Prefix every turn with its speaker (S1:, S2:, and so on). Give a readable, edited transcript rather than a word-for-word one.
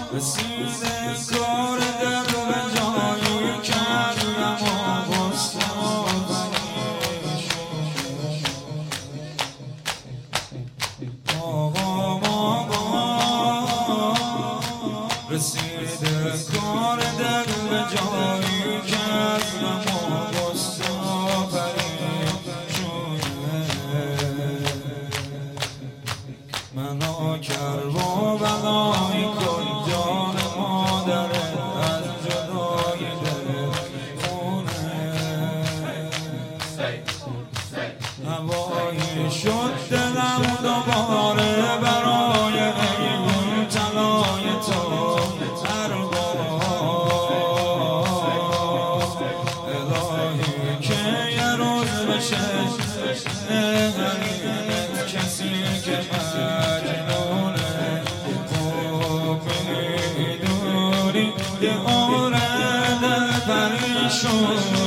S1: رسیده کار دل به جایی کردم و رسیده کار دل به جایی کردم و غصه و پریشونه منو کرد و بلای کن جان مادره از جدای دل خونه هوایی شد دلم دوباره برای ایمون طلای تو الهی که یه روز بشه نهرینت کسی که مجنونه خوب میدونی یه عمره دل پریشون